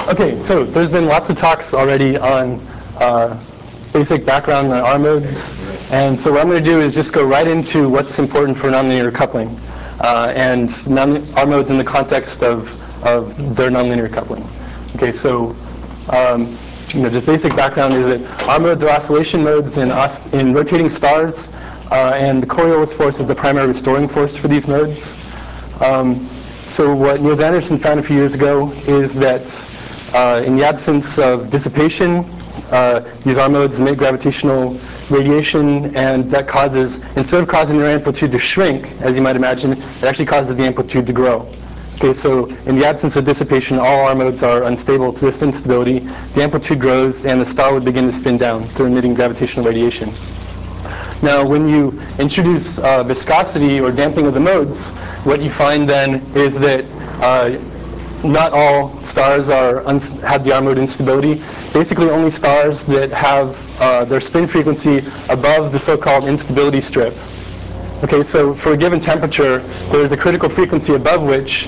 Okay, so there's been lots of talks already on basic background on R modes. And so what I'm going to do is just go right into what's important for nonlinear coupling and R modes in the context of their nonlinear coupling. Okay, so just basic background is that R modes are oscillation modes in rotating stars, and the Coriolis force is the primary restoring force for these modes. So what Niels Andersen found a few years ago is that in the absence of dissipation, these R modes emit gravitational radiation, and that causes, instead of causing their amplitude to shrink, as you might imagine, it actually causes the amplitude to grow. Okay, so in the absence of dissipation, all R modes are unstable to this instability. The amplitude grows, and the star would begin to spin down through emitting gravitational radiation. Now, when you introduce viscosity or damping of the modes, what you find then is that not all stars have the R mode instability. Basically, only stars that have their spin frequency above the so-called instability strip. Okay, so for a given temperature, there's a critical frequency above which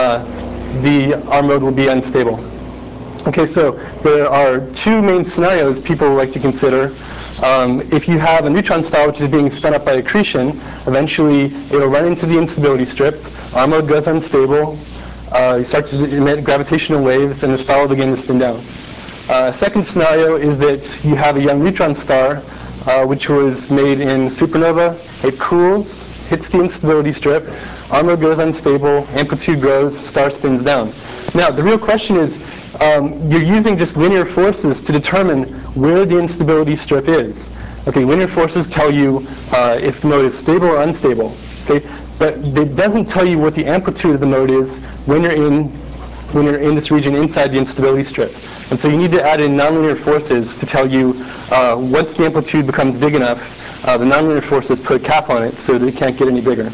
the R mode will be unstable. Okay, so there are two main scenarios people like to consider. If you have a neutron star which is being spun up by accretion, eventually it'll run into the instability strip, R mode goes unstable, you start to emit gravitational waves, and the star will begin to spin down. Second scenario is that you have a young neutron star which was made in supernova. It cools, hits the instability strip, R mode goes unstable, amplitude grows, star spins down. Now, the real question is, you're using just linear forces to determine where the instability strip is. Okay, linear forces tell you if the mode is stable or unstable. Okay, but it doesn't tell you what the amplitude of the mode is when you're in this region inside the instability strip. And so you need to add in nonlinear forces to tell you once the amplitude becomes big enough, the nonlinear forces put a cap on it so that it can't get any bigger.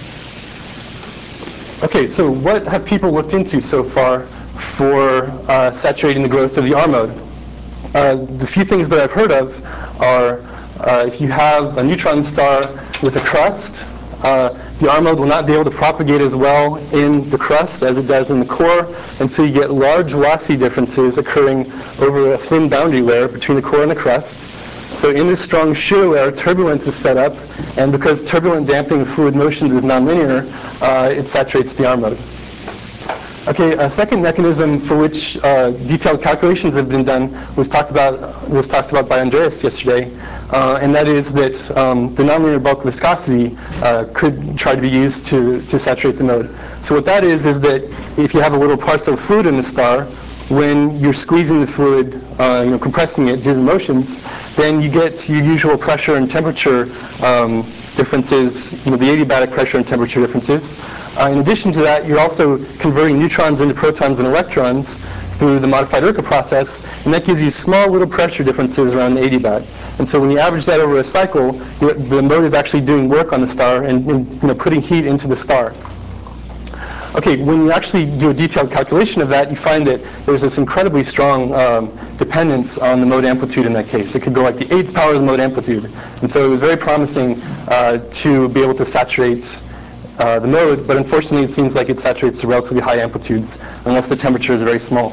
Okay, so what have people looked into so far for saturating the growth of the R mode? The few things that I've heard of are if you have a neutron star with a crust, the R mode will not be able to propagate as well in the crust as it does in the core, and so you get large velocity differences occurring over a thin boundary layer between the core and the crust. So in this strong shear layer, turbulence is set up, and because turbulent damping of fluid motions is nonlinear, it saturates the R mode. Okay, a second mechanism for which detailed calculations have been done was talked about by Andreas yesterday, and that is that the nonlinear bulk viscosity could try to be used to saturate the mode. So what that is that if you have a little parcel of fluid in the star, when you're squeezing the fluid, compressing it due to motions, then you get your usual pressure and temperature differences, the adiabatic pressure and temperature differences. In addition to that, you're also converting neutrons into protons and electrons through the modified Erka process, and that gives you small little pressure differences around the adiabat. And so when you average that over a cycle, the mode is actually doing work on the star and putting heat into the star. Okay, when you actually do a detailed calculation of that, you find that there's this incredibly strong dependence on the mode amplitude in that case. It could go like the 8th power of the mode amplitude. And so it was very promising to be able to saturate the mode, but unfortunately it seems like it saturates to relatively high amplitudes unless the temperature is very small.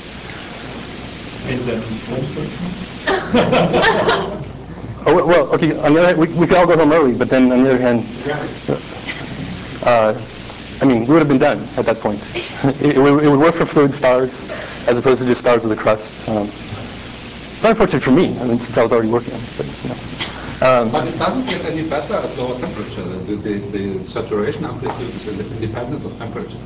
Is that Oh, well, okay, on the other hand, we could all go home early, but then on the other hand, we would have been done at that point. It would work for fluid stars as opposed to just stars with a crust. It's unfortunate for me, since I was already working on it. But it doesn't get any better at lower temperature. The saturation amplitude is independent of temperature.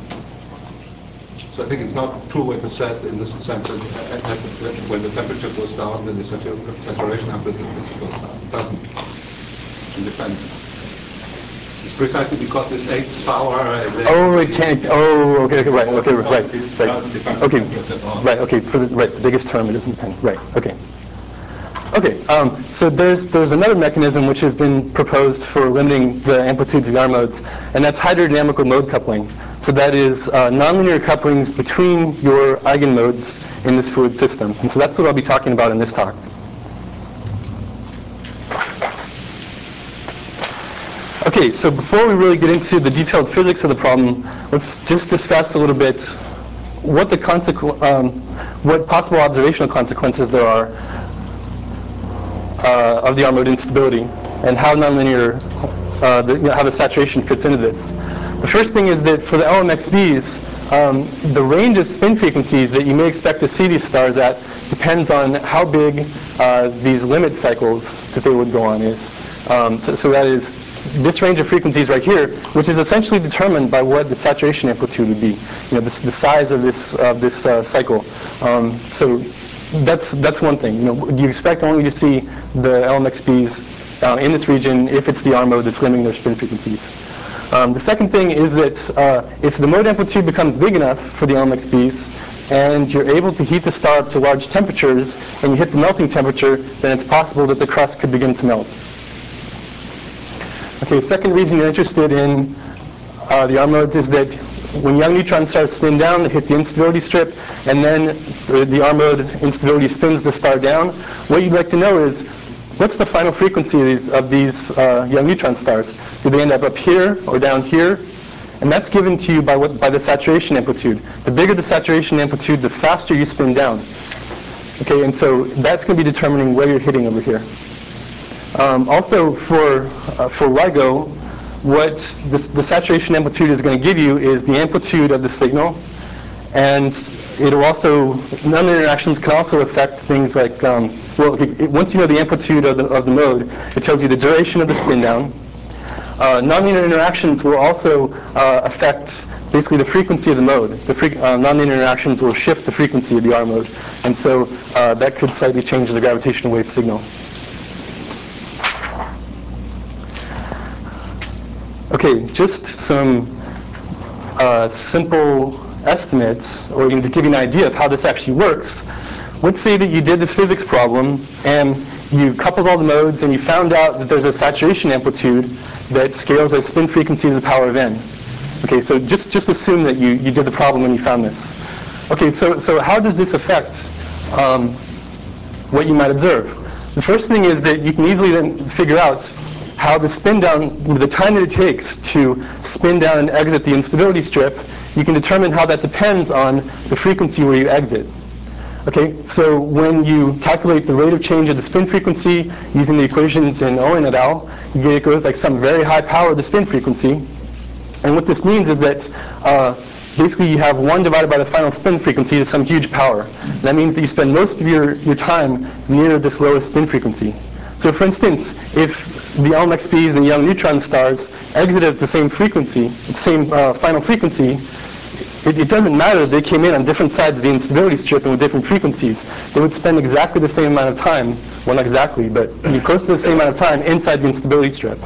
So I think it's not true what you said in the sense that when the temperature goes down, then the saturation amplitude goes down. It doesn't. It's independent. It's precisely because this 8th power. It can't. Oh, okay, right. For the biggest term, it isn't dependent. Right. Okay. Okay. So there's another mechanism which has been proposed for limiting the amplitudes of the R modes, and that's hydrodynamical mode coupling. So that is nonlinear couplings between your eigenmodes in this fluid system, and so that's what I'll be talking about in this talk. Okay, so before we really get into the detailed physics of the problem, let's just discuss a little bit what possible observational consequences there are of the R mode instability, and how nonlinear, how the saturation fits into this. The first thing is that for the LMXBs, the range of spin frequencies that you may expect to see these stars at depends on how big these limit cycles that they would go on is. So that is this range of frequencies right here, which is essentially determined by what the saturation amplitude would be. The size of this cycle. So that's one thing. You expect only to see the LMXBs in this region if it's the R mode that's limiting their spin frequencies. The second thing is that if the mode amplitude becomes big enough for the LMXBs, and you're able to heat the star up to large temperatures, and you hit the melting temperature, then it's possible that the crust could begin to melt. Okay, second reason you're interested in the R modes is that when young neutrons start to spin down, they hit the instability strip, and then the R mode instability spins the star down. What you'd like to know is, what's the final frequency of these young neutron stars? Do they end up here or down here? And that's given to you by the saturation amplitude. The bigger the saturation amplitude, the faster you spin down. Okay, and so that's going to be determining where you're hitting over here. Also, for LIGO, what the saturation amplitude is going to give you is the amplitude of the signal, and it'll also, nonlinear interactions can also affect things like, once you know the amplitude of the mode, it tells you the duration of the spin down. Nonlinear interactions will also affect basically the frequency of the mode. Nonlinear interactions will shift the frequency of the R mode, and so that could slightly change the gravitational wave signal. Okay, just some simple estimates, or to give you an idea of how this actually works. Let's say that you did this physics problem, and you coupled all the modes, and you found out that there's a saturation amplitude that scales as spin frequency to the power of n. Okay, so just assume that you did the problem when you found this. Okay, so how does this affect what you might observe? The first thing is that you can easily then figure out how the spin down, the time that it takes to spin down and exit the instability strip. You can determine how that depends on the frequency where you exit. Okay, so when you calculate the rate of change of the spin frequency using the equations in Owen et al., you get it goes like some very high power of the spin frequency. And what this means is that basically you have 1 divided by the final spin frequency to some huge power. That means that you spend most of your time near this lowest spin frequency. So for instance, if the LMXBs and young neutron stars exited at the same frequency, the same final frequency, it doesn't matter if they came in on different sides of the instability strip and with different frequencies. They would spend exactly the same amount of time, well, not exactly, but close to the same amount of time inside the instability strip.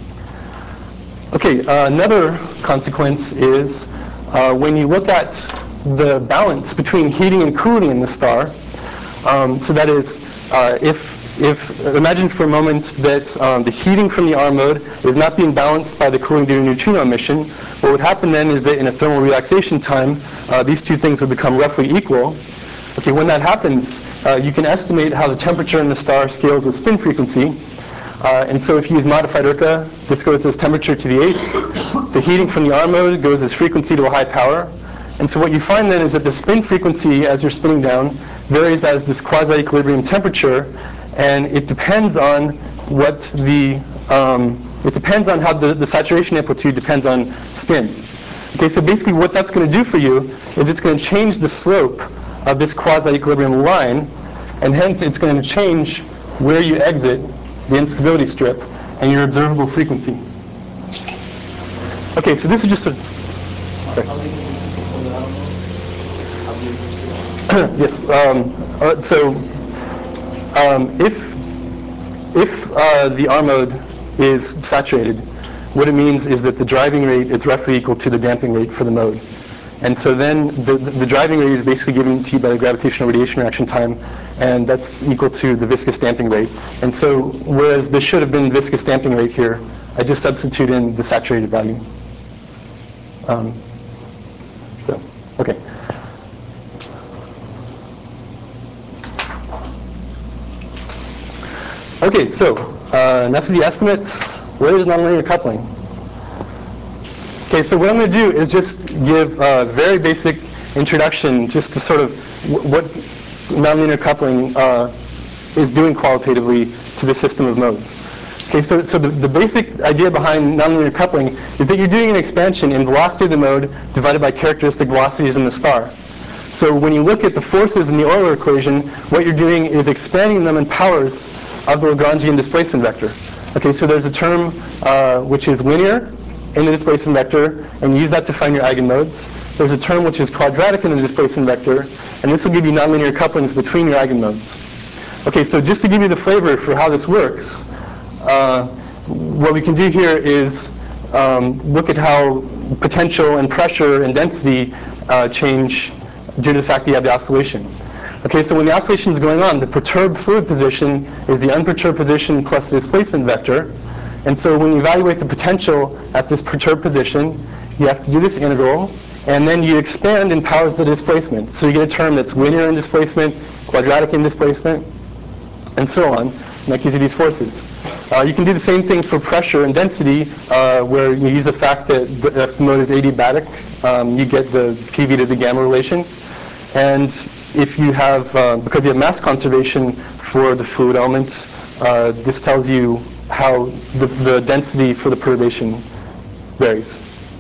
Okay, another consequence is when you look at the balance between heating and cooling in the star. So that is, imagine for a moment that the heating from the R mode is not being balanced by the cooling due to neutrino emission. What would happen then is that in a thermal relaxation time, these two things would become roughly equal. Okay, when that happens, you can estimate how the temperature in the star scales with spin frequency. And so if you use modified IRCA, this goes as temperature to the 8th. The heating from the R mode goes as frequency to a high power. And so what you find then is that the spin frequency as you're spinning down varies as this quasi-equilibrium temperature, and it depends on what it depends on how the saturation amplitude depends on spin. Okay, so basically what that's going to do for you is it's going to change the slope of this quasi-equilibrium line, and hence it's going to change where you exit the instability strip and your observable frequency. Okay, so this is just a... Yes. If the R mode is saturated, what it means is that the driving rate is roughly equal to the damping rate for the mode. And so then the driving rate is basically given to you by the gravitational radiation reaction time, and that's equal to the viscous damping rate. And so whereas there should have been viscous damping rate here, I just substitute in the saturated value. Okay. Okay, so enough of the estimates. What is nonlinear coupling? Okay, so what I'm going to do is just give very basic introduction just to sort of what nonlinear coupling is doing qualitatively to the system of modes. Okay, so the basic idea behind nonlinear coupling is that you're doing an expansion in velocity of the mode divided by characteristic velocities in the star. So when you look at the forces in the Euler equation, what you're doing is expanding them in powers of the Lagrangian displacement vector. Okay, so there's a term which is linear in the displacement vector, and you use that to find your eigenmodes. There's a term which is quadratic in the displacement vector, and this will give you nonlinear couplings between your eigenmodes. Okay, so just to give you the flavor for how this works, what we can do here is look at how potential and pressure and density change due to the fact that you have the oscillation. Okay, so when the oscillation is going on, the perturbed fluid position is the unperturbed position plus the displacement vector. And so when you evaluate the potential at this perturbed position, you have to do this integral, and then you expand in powers of the displacement. So you get a term that's linear in displacement, quadratic in displacement, and so on. And that gives you these forces. You can do the same thing for pressure and density, where you use the fact that if the mode is adiabatic, you get the PV to the gamma relation. And if you have, because you have mass conservation for the fluid elements, this tells you how the density for the perturbation varies.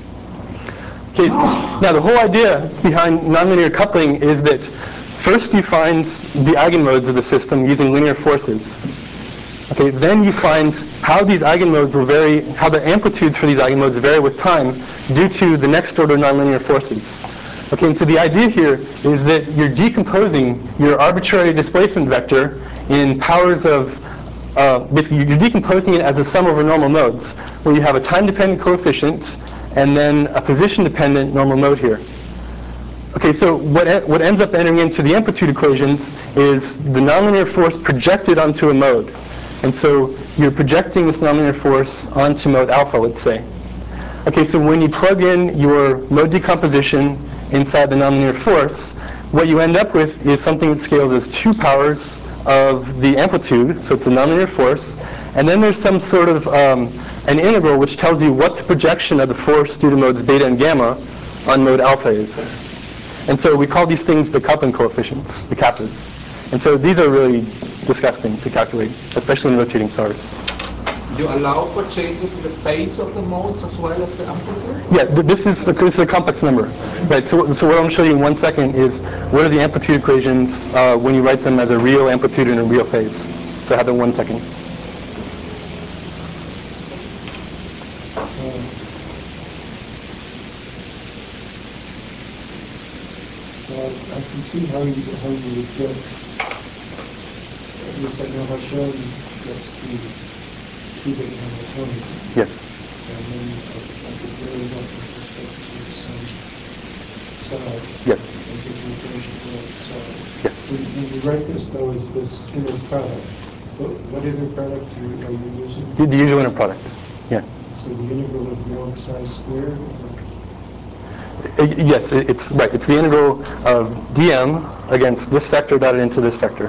Okay, now the whole idea behind nonlinear coupling is that first you find the eigenmodes of the system using linear forces. Okay, then you find how these eigenmodes will vary, how the amplitudes for these eigenmodes vary with time due to the next order nonlinear forces. Okay, and so the idea here is that you're decomposing your arbitrary displacement vector in powers of, basically you're decomposing it as a sum over normal modes, where you have a time-dependent coefficient and then a position-dependent normal mode here. Okay, so what ends up entering into the amplitude equations is the nonlinear force projected onto a mode. And so you're projecting this nonlinear force onto mode alpha, let's say. Okay, so when you plug in your mode decomposition inside the nonlinear force, what you end up with is something that scales as 2 powers of the amplitude, so it's a nonlinear force, and then there's some sort of an integral which tells you what the projection of the force due to modes beta and gamma on mode alpha is. And so we call these things the coupling coefficients, the kappas. And so these are really disgusting to calculate, especially in rotating stars. You allow for changes in the phase of the modes as well as the amplitude? Yeah, this is a complex number. Right, so what I'm going to show you in 1 second is what are the amplitude equations when you write them as a real amplitude and a real phase. So I have them 1 second. I can see how you would get, at least I know how Sheldon gets the cubic Hamiltonian. Yes. And then I could vary that with respect to some side. Yes. And give the equation for that side. Yeah. When you write this, though, is this inner product. What inner product are you using? The usual inner product. Yeah. So the integral of the old size squared? Yes, it's right. It's the integral of dm against this vector dotted into this vector.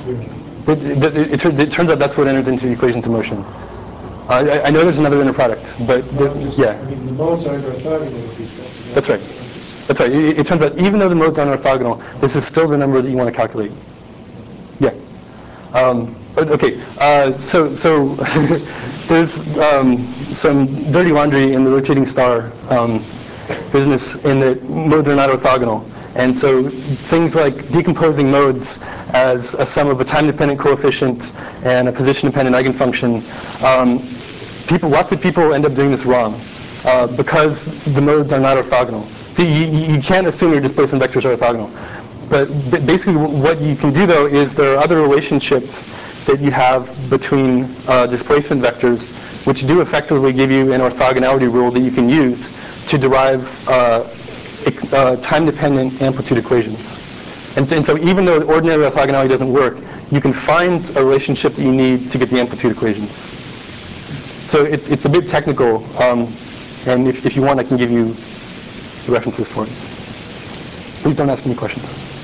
It turns out that's what enters into equations of motion. I know there's another inner product, but yeah. I mean, the modes aren't orthogonal with respect to that. That's right. That's right. It turns out even though the modes aren't orthogonal, this is still the number that you want to calculate. Yeah. Okay. So there's some dirty laundry in the rotating star business in that modes are not orthogonal. And so things like decomposing modes as a sum of a time-dependent coefficient and a position-dependent eigenfunction, lots of people end up doing this wrong because the modes are not orthogonal. So you can't assume your displacement vectors are orthogonal. But basically what you can do, though, is there are other relationships that you have between displacement vectors which do effectively give you an orthogonality rule that you can use to derive time-dependent amplitude equations. And so even though ordinary orthogonality doesn't work, you can find a relationship that you need to get the amplitude equations. So it's a bit technical, and if you want, I can give you the references for it. Please don't ask me questions.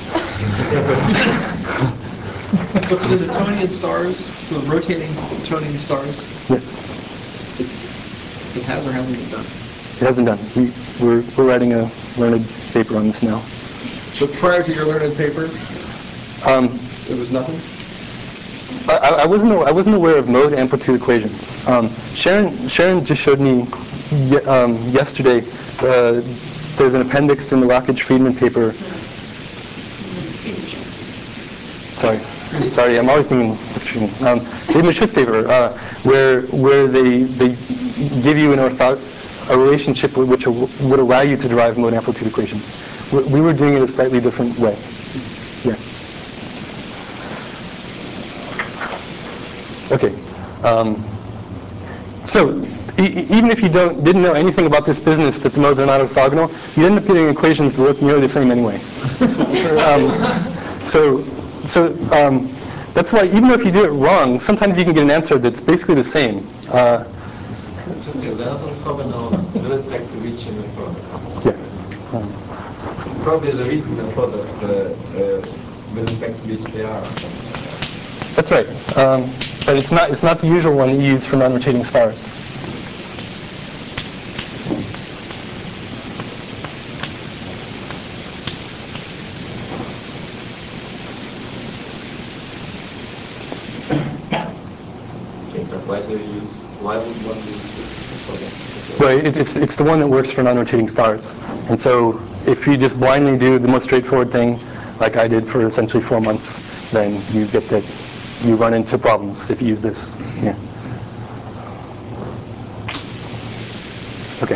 But for the Newtonian stars, for the rotating Newtonian stars, Yes. it has or hasn't been done? It hasn't done. We're writing a learned paper on this now. So prior to your learned paper, it was nothing? I wasn't aware of mode amplitude equations. Sharon just showed me yesterday. There's an appendix in the Rockage-Friedman paper. Sorry, I'm always thinking Friedman-Schütz paper, where they give you a relationship which would allow you to derive mode amplitude equations. We were doing it a slightly different way. Yeah. Okay. So even if you didn't know anything about this business, that the modes are not orthogonal, you end up getting equations that look nearly the same anyway. That's why even if you do it wrong, sometimes you can get an answer that's basically the same. They're not orthogonal with respect to each in the product. Yeah. Probably the reason the product with respect to which they are. That's right. But it's not the usual one that you use for non-rotating stars. Okay, but why would one use this product? Right, it's the one that works for non-rotating stars. And so if you just blindly do the most straightforward thing, like I did for essentially 4 months, then you run into problems if you use this. Yeah. Okay.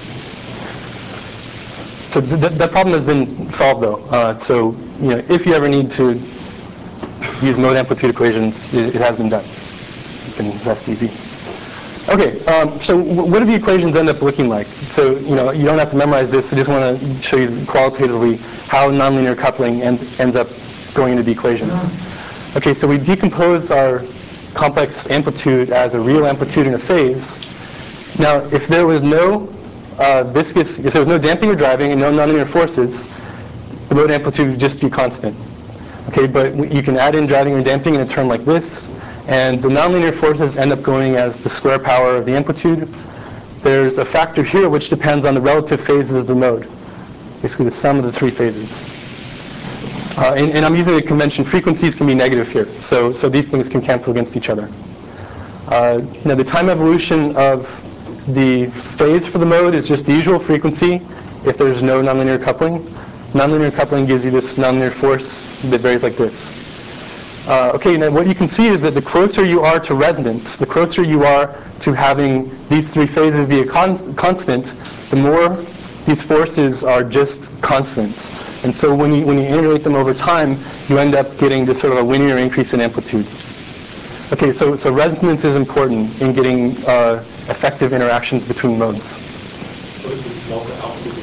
So that problem has been solved though. So if you ever need to use mode amplitude equations, it has been done. You can rest easy. Okay, so what do the equations end up looking like? So you don't have to memorize this. I just want to show you qualitatively how nonlinear coupling ends up going into the equations. Okay, so we decompose our complex amplitude as a real amplitude and a phase. Now, if there was no if there was no damping or driving and no nonlinear forces, the mode amplitude would just be constant. Okay, but you can add in driving or damping in a term like this, and the nonlinear forces end up going as the square power of the amplitude. There's a factor here which depends on the relative phases of the mode, basically the sum of the 3 phases. And I'm using the convention frequencies can be negative here, so these things can cancel against each other. Now the time evolution of the phase for the mode is just the usual frequency if there's no nonlinear coupling. Nonlinear coupling gives you this nonlinear force that varies like this. Okay, now what you can see is that the closer you are to resonance, the closer you are to having these 3 phases be a constant, the more these forces are just constants. And so when you integrate them over time, you end up getting this sort of a linear increase in amplitude. Okay, so resonance is important in getting effective interactions between modes. So it is local output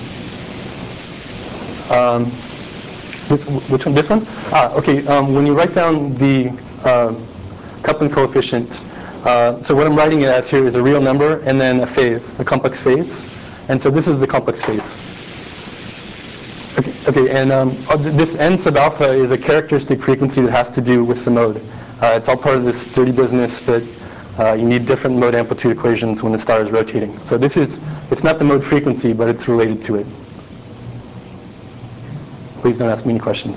again. Which one? This one? Okay. When you write down the coupling coefficient, so what I'm writing it as here is a real number and then a phase, a complex phase. And so this is the complex phase. Okay, and this n sub alpha is a characteristic frequency that has to do with the mode. It's all part of this dirty business that you need different mode amplitude equations when the star is rotating. So it's not the mode frequency, but it's related to it. Please don't ask me any questions.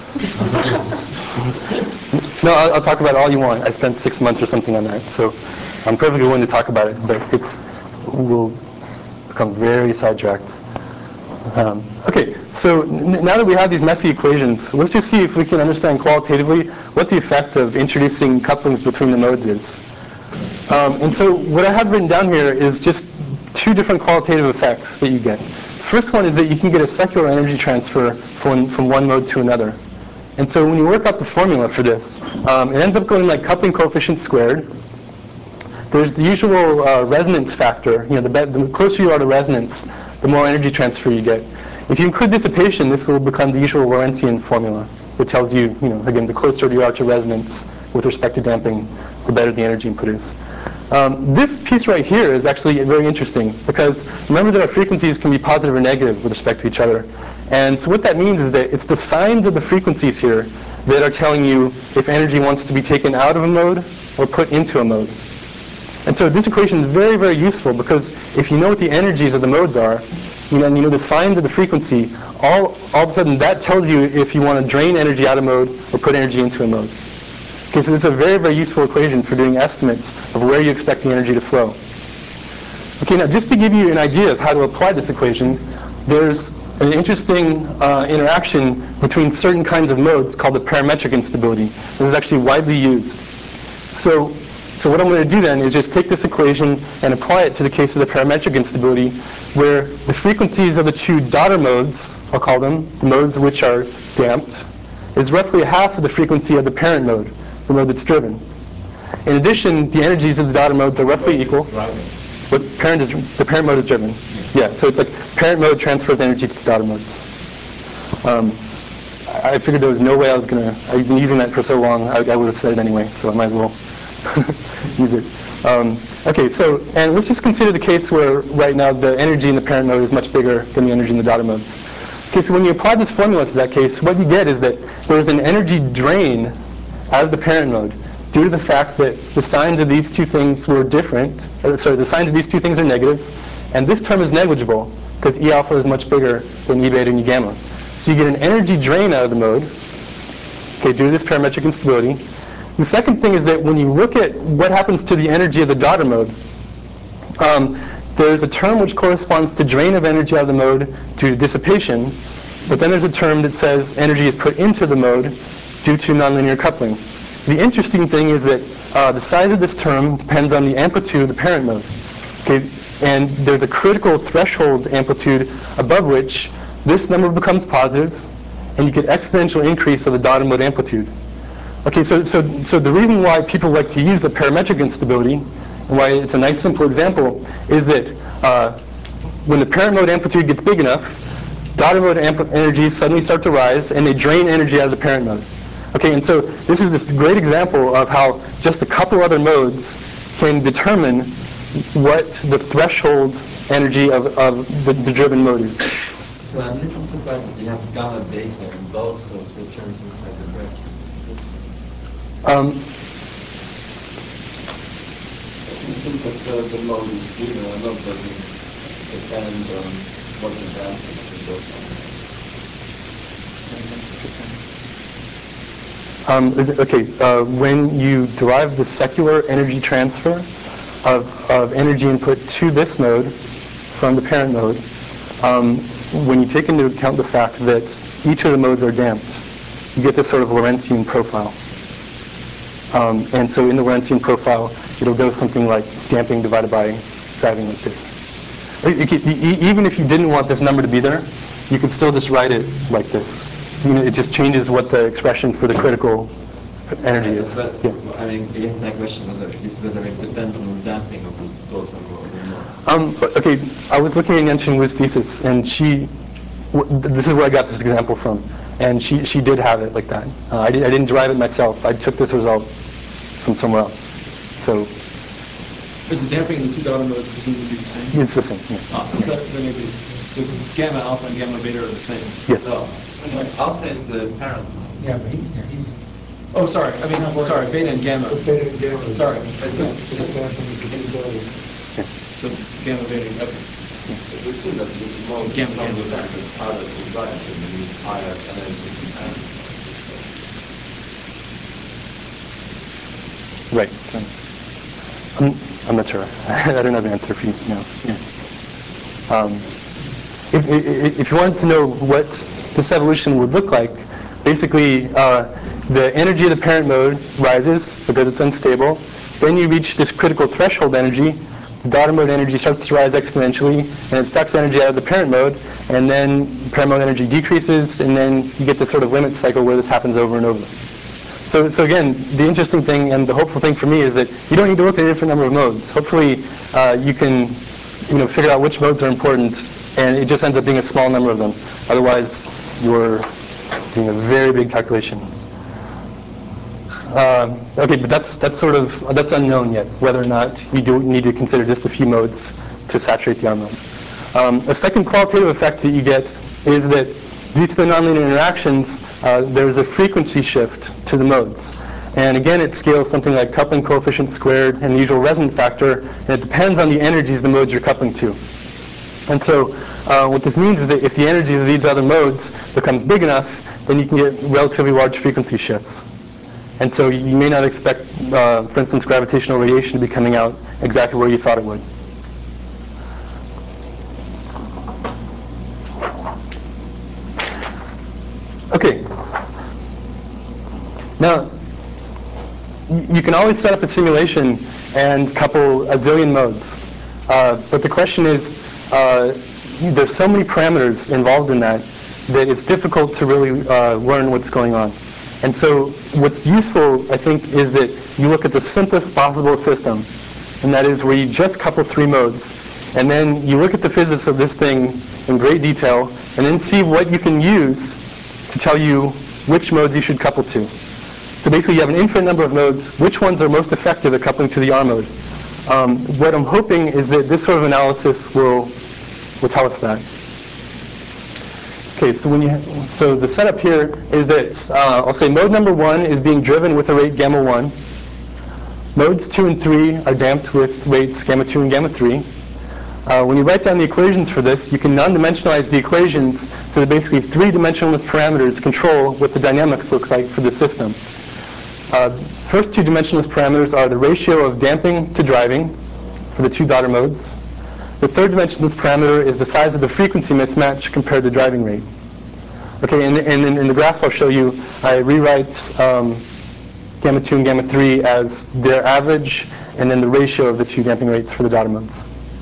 No, I'll talk about it all you want. I spent 6 months or something on that, so I'm perfectly willing to talk about it, but we'll become very sidetracked. Okay, so now that we have these messy equations, let's just see if we can understand qualitatively what the effect of introducing couplings between the modes is. And so what I have written down here is just 2 different qualitative effects that you get. First one is that you can get a secular energy transfer from one mode to another. And so when you work out the formula for this, it ends up going like coupling coefficient squared. There's the usual resonance factor. The closer you are to resonance, the more energy transfer you get. If you include dissipation, this will become the usual Lorentzian formula that tells you, again, the closer you are to resonance with respect to damping, the better the energy input is. This piece right here is actually very interesting because remember that our frequencies can be positive or negative with respect to each other. And so what that means is that it's the signs of the frequencies here that are telling you if energy wants to be taken out of a mode or put into a mode. And so this equation is very, very useful because if you know what the energies of the modes are, and you know the signs of the frequency, all of a sudden that tells you if you want to drain energy out of mode or put energy into a mode. Okay, so it's a very, very useful equation for doing estimates of where you expect the energy to flow. Okay, now just to give you an idea of how to apply this equation, there's an interesting interaction between certain kinds of modes called the parametric instability. This is actually widely used. So what I'm going to do then is just take this equation and apply it to the case of the parametric instability, where the frequencies of the two daughter modes, I'll call them, the modes which are damped, is roughly half of the frequency of the parent mode, the mode that's driven. In addition, the energies of the daughter modes are roughly equal. But the parent mode is driven. Yeah, so it's like parent mode transfers energy to the daughter modes. I figured there was no way I've been using that for so long, I would have said it anyway, so I might as well use it. Okay, so, and let's just consider the case where right now the energy in the parent mode is much bigger than the energy in the daughter modes. Okay, so when you apply this formula to that case, what you get is that there's an energy drain out of the parent mode due to the fact that the signs of these two things were different. The signs of these two things are negative, and this term is negligible because E alpha is much bigger than E beta and E gamma. So you get an energy drain out of the mode, okay, due to this parametric instability. The second thing is that when you look at what happens to the energy of the daughter mode, there's a term which corresponds to drain of energy out of the mode due to dissipation, but then there's a term that says energy is put into the mode due to nonlinear coupling. The interesting thing is that the size of this term depends on the amplitude of the parent mode. Okay? And there's a critical threshold amplitude above which this number becomes positive, and you get exponential increase of the daughter mode amplitude. Okay, so the reason why people like to use the parametric instability, and why it's a nice simple example, is that when the parent mode amplitude gets big enough, daughter mode energies suddenly start to rise, and they drain energy out of the parent mode. Okay, and so this is this great example of how just a couple other modes can determine what the threshold energy of the driven mode is. So I'm a little surprised that you have gamma beta in both of the terms inside the brackets. It seems that the mode is given a lot doesn't depend on what the damping is also. When you derive the secular energy transfer of energy input to this node from the parent node, when you take into account the fact that each of the modes are damped, you get this sort of Lorentzian profile. And so in the Lorentzian profile, it'll go something like damping divided by driving like this. Even if you didn't want this number to be there, you could still just write it like this. It just changes what the expression for the critical energy is. But, yeah. I mean, I guess my question is whether it depends on the damping of the total mode. Okay, I was looking at Yen-Chin Wu's thesis, and this is where I got this example from, and she did have it like that. I didn't derive it myself. I took this result from somewhere else. So. Is the damping in the two daughter modes presumably the same? It's the same. Yeah. So gamma alpha and gamma beta are the same. Yes. So, alpha is the parent. Yeah, but he's. Oh, sorry. I mean, sorry. Beta and gamma. Beta and gamma. Sorry. Yeah. So gamma beta. Okay. It would seem that the mode Gamma from the beta. damping is harder to drive and you need higher energy and Right. I'm not sure. I don't have an answer for you now. Yeah. If you wanted to know what this evolution would look like, basically the energy of the parent mode rises because it's unstable. Then you reach this critical threshold energy. The daughter mode energy starts to rise exponentially, and it sucks energy out of the parent mode, and then parent mode energy decreases, and then you get this sort of limit cycle where this happens over and over. So again, the interesting thing and the hopeful thing for me is that you don't need to look at a different number of modes. Hopefully, you can figure out which modes are important, and it just ends up being a small number of them. Otherwise, you're doing a very big calculation. Okay, but that's unknown yet, whether or not you do need to consider just a few modes to saturate the R mode. A second qualitative effect that you get is that due to the nonlinear interactions, there's a frequency shift to the modes. And again, it scales something like coupling coefficient squared and the usual resonant factor, and it depends on the energies the modes you're coupling to. And so What this means is that if the energy of these other modes becomes big enough, then you can get relatively large frequency shifts. And so you may not expect, for instance, gravitational radiation to be coming out exactly where you thought it would. Okay. Now, you can always set up a simulation and couple a zillion modes. But the question is, there's so many parameters involved in that it's difficult to really learn what's going on. And so what's useful, I think, is that you look at the simplest possible system, and that is where you just couple 3 modes. And then you look at the physics of this thing in great detail, and then see what you can use to tell you which modes you should couple to. So basically you have an infinite number of modes. Which ones are most effective at coupling to the R mode? What I'm hoping is that this sort of analysis will tell us that. Okay, so the setup here is that I'll say mode number 1 is being driven with a rate gamma 1. Modes 2 and 3 are damped with rates gamma 2 and gamma 3. When you write down the equations for this, you can non-dimensionalize the equations so that basically 3-dimensionless parameters control what the dynamics look like for the system. First 2 dimensionless parameters are the ratio of damping to driving for the 2 daughter modes. The 3rd dimensionless parameter is the size of the frequency mismatch compared to driving rate. Okay, and in the graphs I'll show you, I rewrite gamma 2 and gamma 3 as their average, and then the ratio of the 2 damping rates for the daughter modes.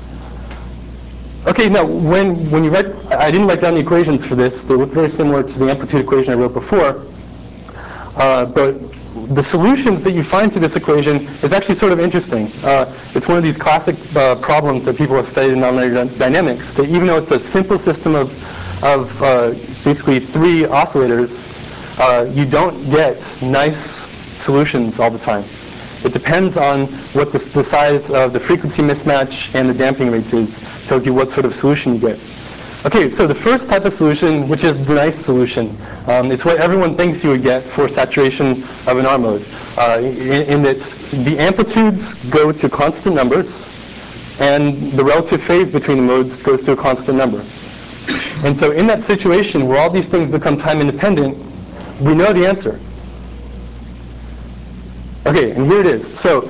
Okay, now when you write, I didn't write down the equations for this. They look very similar to the amplitude equation I wrote before. But the solutions that you find to this equation is actually sort of interesting. It's one of these classic problems that people have studied in nonlinear dynamics, that even though it's a simple system of basically 3 oscillators, you don't get nice solutions all the time. It depends on what the size of the frequency mismatch and the damping rates is, tells you what sort of solution you get. Okay, so the first type of solution, which is the nice solution, it's what everyone thinks you would get for saturation of an R mode, in that the amplitudes go to constant numbers, and the relative phase between the modes goes to a constant number. And so in that situation where all these things become time independent, we know the answer. Okay, and here it is. So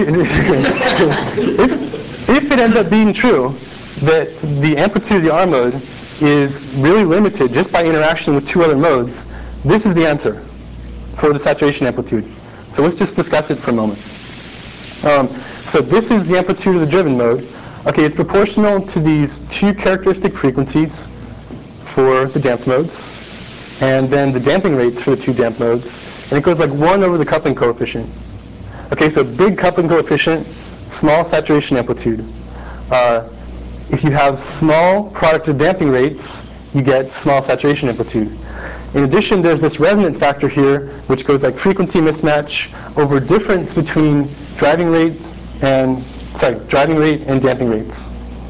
if it ends up being true that the amplitude of the R mode is really limited just by interaction with 2 other modes, this is the answer for the saturation amplitude. So let's just discuss it for a moment. So this is the amplitude of the driven mode. Okay, it's proportional to these 2 characteristic frequencies for the damped modes, and then the damping rates for the 2 damped modes, and it goes like 1 over the coupling coefficient. Okay, so big coupling coefficient, small saturation amplitude. If you have small product of damping rates, you get small saturation amplitude. In addition, there's this resonant factor here, which goes like frequency mismatch over difference between driving rate and damping rates.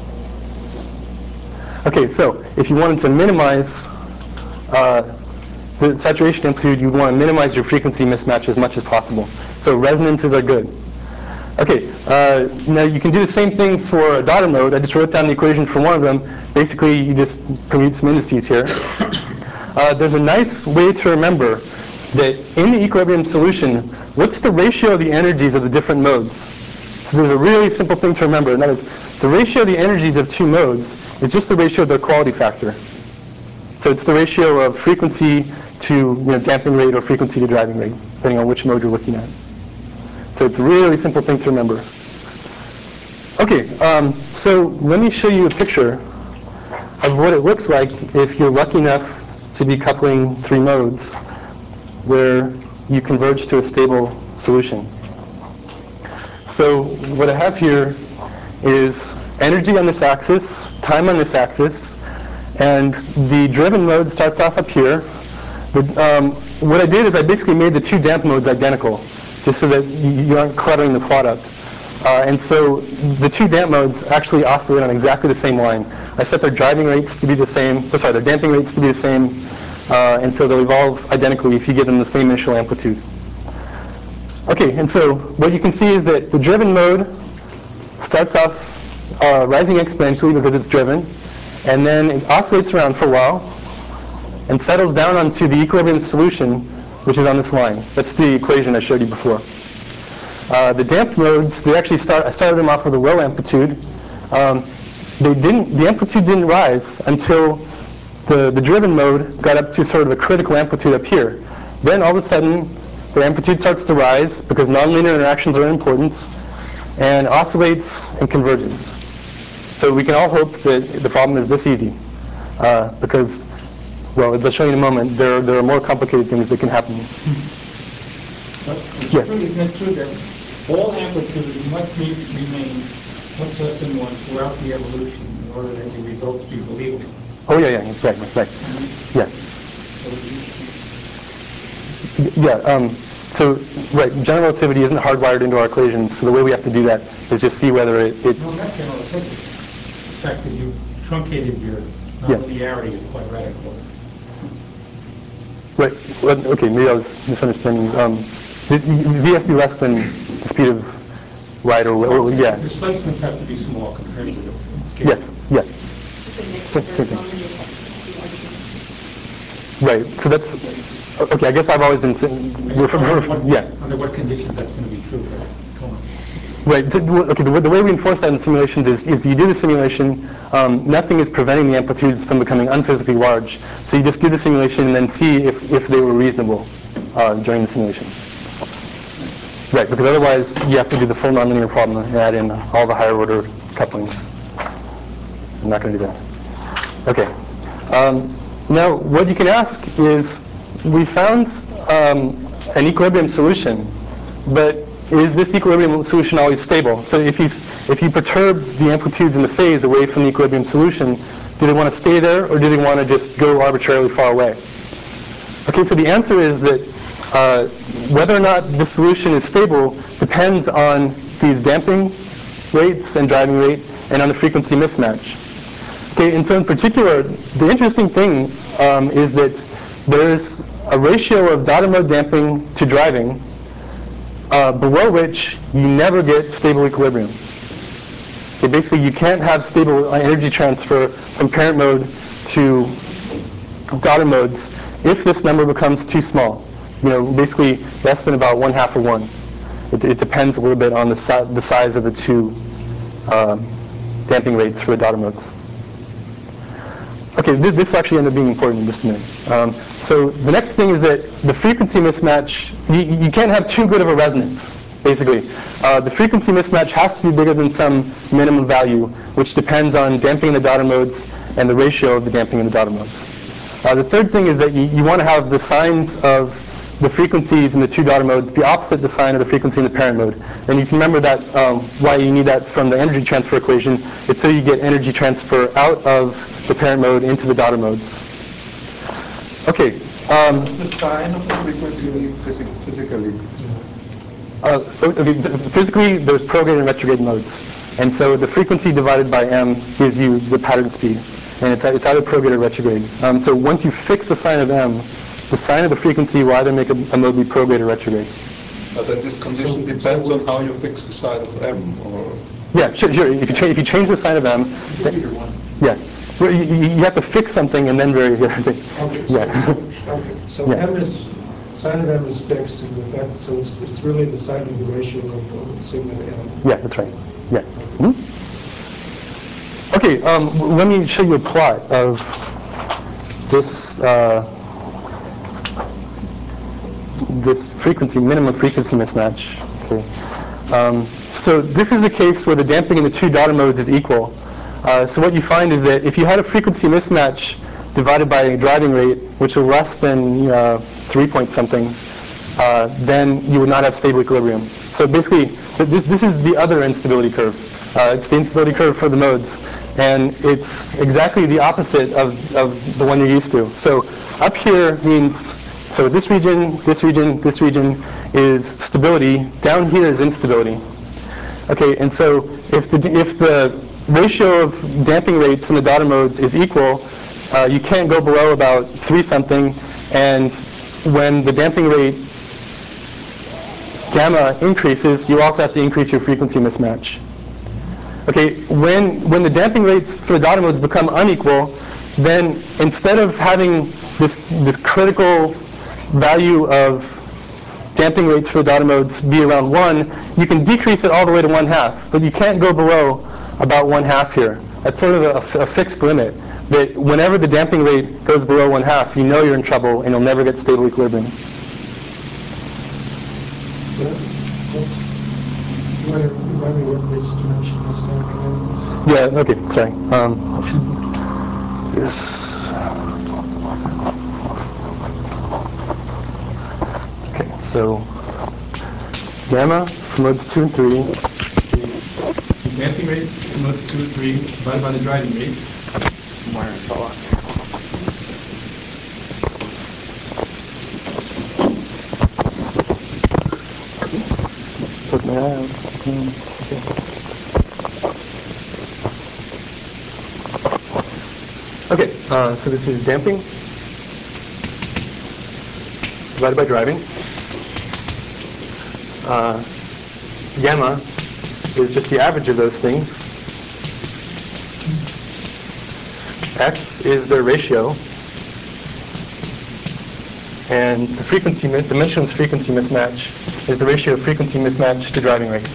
Okay, so if you wanted to minimize the saturation amplitude, you want to minimize your frequency mismatch as much as possible. So resonances are good. Okay, now you can do the same thing for a daughter mode. I just wrote down the equation for one of them. Basically, you just permute some indices here. There's a nice way to remember that in the equilibrium solution, what's the ratio of the energies of the different modes? So there's a really simple thing to remember, and that is the ratio of the energies of 2 modes is just the ratio of their quality factor. So it's the ratio of frequency to damping rate or frequency to driving rate, depending on which mode you're looking at. So it's a really simple thing to remember. Okay, so let me show you a picture of what it looks like if you're lucky enough to be coupling 3 modes where you converge to a stable solution. So what I have here is energy on this axis, time on this axis, and the driven mode starts off up here. What I did is I basically made the 2 damp modes identical, just so that you aren't cluttering the plot up. And so the 2 damp modes actually oscillate on exactly the same line. I set their driving rates to be the same, their damping rates to be the same, and so they'll evolve identically if you give them the same initial amplitude. Okay, and so what you can see is that the driven mode starts off rising exponentially because it's driven, and then it oscillates around for a while and settles down onto the equilibrium solution, which is on this line. That's the equation I showed you before. The damped modes, I started them off with a low amplitude. The amplitude didn't rise until the driven mode got up to sort of a critical amplitude up here. Then all of a sudden, the amplitude starts to rise because nonlinear interactions are important, and oscillates and converges. So we can all hope that the problem is this easy, because, well, as I'll show you in a moment, there are more complicated things that can happen. Yes. Isn't it true that all amplitudes must remain much less than 1 throughout the evolution in order that the results be believable? Oh, yeah, right. Yeah. Yeah, so, right, general relativity isn't hardwired into our equations, so the way we have to do that is just see whether it No, not general relativity. The fact that you truncated your nonlinearity is quadratic. Right, well, okay, maybe I was misunderstanding you. V has to be less than the speed of light, or yeah. Displacements have to be small compared to the scale. Yes, yeah. Right, so that's, okay, I guess I've always been saying, yeah. Under what conditions that's going to be true, but come on. Right, so, okay, the way we enforce that in simulations is you do the simulation, nothing is preventing the amplitudes from becoming unphysically large. So you just do the simulation and then see if they were reasonable during the simulation. Right, because otherwise you have to do the full nonlinear problem and add in all the higher order couplings. I'm not going to do that. Okay. Now, what you can ask is, we found an equilibrium solution, but is this equilibrium solution always stable? So if you perturb the amplitudes in the phase away from the equilibrium solution, do they want to stay there, or do they want to just go arbitrarily far away? Okay, so the answer is that whether or not the solution is stable depends on these damping rates and driving rate and on the frequency mismatch. Okay, and so in particular, the interesting thing is that there's a ratio of daughter mode damping to driving below which you never get stable equilibrium. Okay, basically, you can't have stable energy transfer from parent mode to daughter modes if this number becomes too small. You know, basically less than about 1/2 of 1. It depends a little bit on the size of the two damping rates for the daughter modes. Okay, this actually ended up being important in just a minute. So the next thing is that the frequency mismatch, you can't have too good of a resonance, basically. The frequency mismatch has to be bigger than some minimum value, which depends on damping in the daughter modes and the ratio of the damping in the daughter modes. The third thing is that you want to have the signs of the frequencies in the two daughter modes be opposite the sign of the frequency in the parent mode. And you can remember that why you need that from the energy transfer equation. It's so you get energy transfer out of the parent mode into the daughter modes. Okay. What's the sign of the frequency mean physically? Okay, physically, there's prograde and retrograde modes. And so the frequency divided by m gives you the pattern speed. And it's either prograde or retrograde. So once you fix the sign of m, the sign of the frequency will either make a mode be prograde or retrograde. But then this condition depends on how you fix the sign of m, or? Yeah, sure. If you change the sign of m, yeah. Well, you have to fix something and then vary the other thing. Okay, so Yeah. sign of m is fixed, and with that, so it's really the sign of the ratio of sigma to m. Yeah, that's right. Yeah. Okay, let me show you a plot of this this minimum frequency mismatch. Okay. So this is the case where the damping in the two daughter modes is equal. So what you find is that if you had a frequency mismatch divided by a driving rate, which is less than 3 point something, then you would not have stable equilibrium. So basically, this is the other instability curve. It's the instability curve for the modes. And it's exactly the opposite of the one you're used to. So up here means, so this region, this region, this region is stability. Down here is instability. Okay, and so if the ratio of damping rates in the daughter modes is equal, you can't go below about 3 something. And when the damping rate gamma increases, you also have to increase your frequency mismatch. Okay, when the damping rates for the daughter modes become unequal, then instead of having this critical value of damping rates for the daughter modes be around 1, you can decrease it all the way to 1/2, but you can't go below about 1/2 here. That's sort of a fixed limit, that whenever the damping rate goes below 1/2, you know you're in trouble and you'll never get stable equilibrium. Remind me what this dimensionless damping is? Yeah, okay, sorry. Yes. Okay, so gamma for modes 2 and 3. The damping rate for modes 2 and 3 divided by the driving rate. Wire fell off. Put my eye out. Okay, so this is damping divided by driving. Gamma is just the average of those things. X is their ratio. And the frequency, dimensionless frequency mismatch is the ratio of frequency mismatch to driving rate.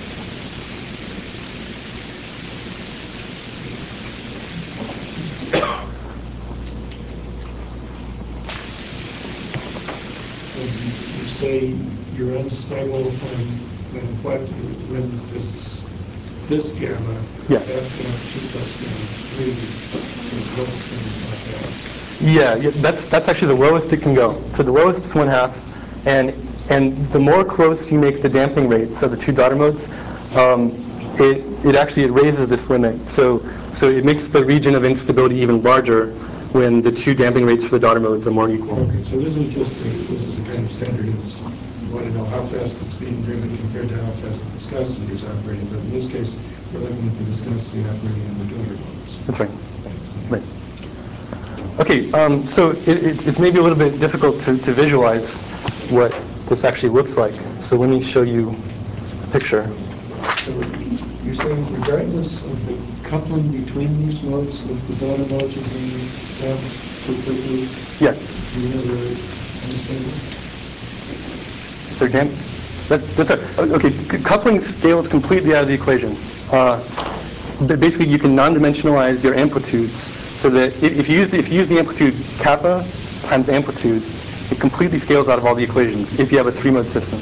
You say you're unstable when this gamma, Yeah. F gamma 2 plus gamma 3 is less than that. Yeah, that's actually the lowest it can go. So the lowest is 1/2, and the more close you make the damping rate, so the two daughter modes, it actually raises this limit. So it makes the region of instability even larger when the two damping rates for the daughter modes are more equal. Okay, so this is a kind of standard. You want to know how fast it's being driven compared to how fast the viscosity is operating. But in this case, we're looking at the viscosity operating in the daughter modes. That's right. Right. Okay, so it's maybe a little bit difficult to visualize what this actually looks like. So let me show you a picture. So you're saying regardless of the coupling between these modes, if the daughter modes are being damped too quickly, Yeah. you never understand it? They're damped. That's okay. Coupling scales completely out of the equation. But basically, you can non-dimensionalize your amplitudes so that if you use the amplitude kappa times amplitude, it completely scales out of all the equations if you have a 3-mode system.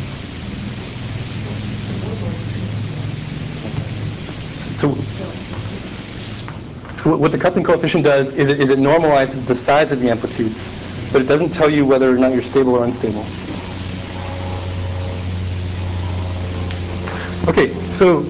So what the coupling coefficient does is it normalizes the size of the amplitudes, but it doesn't tell you whether or not you're stable or unstable. Okay, so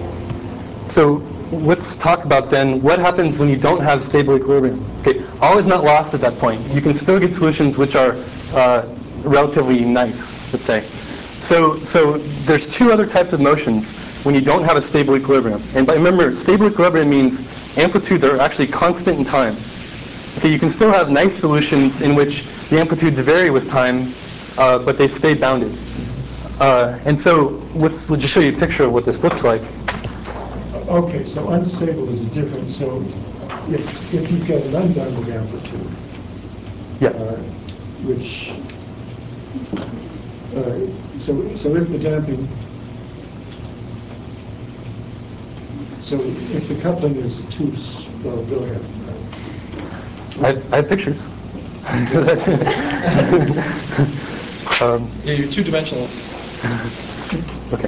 let's talk about then what happens when you don't have stable equilibrium. Okay, all is not lost at that point. You can still get solutions which are relatively nice, let's say. So there's two other types of motions when you don't have a stable equilibrium. And remember, stable equilibrium means amplitudes are actually constant in time. Okay, you can still have nice solutions in which the amplitudes vary with time, but they stay bounded. And so we'll just show you a picture of what this looks like. Okay, so unstable is a different. So if you've got an unbounded amplitude, Yeah. Which so if the damping, so if the coupling is too, well, go ahead. I have pictures. Yeah, you're two-dimensionless. Okay.